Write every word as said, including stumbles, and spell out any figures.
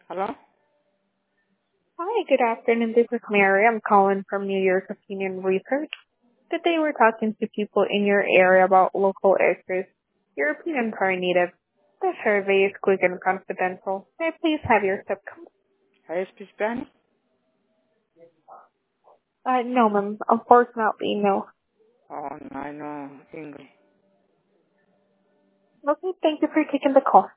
Hello? Hi, good afternoon. This is Mary. I'm calling from New York Opinion Research. Today we're talking to people in your area about local issues. Your opinions are needed. The survey is quick and confidential. May I please have your zip code? I speak Spanish? Uh, no, ma'am. Unfortunately, no. Oh, no, I know English. Okay, thank you for taking the call.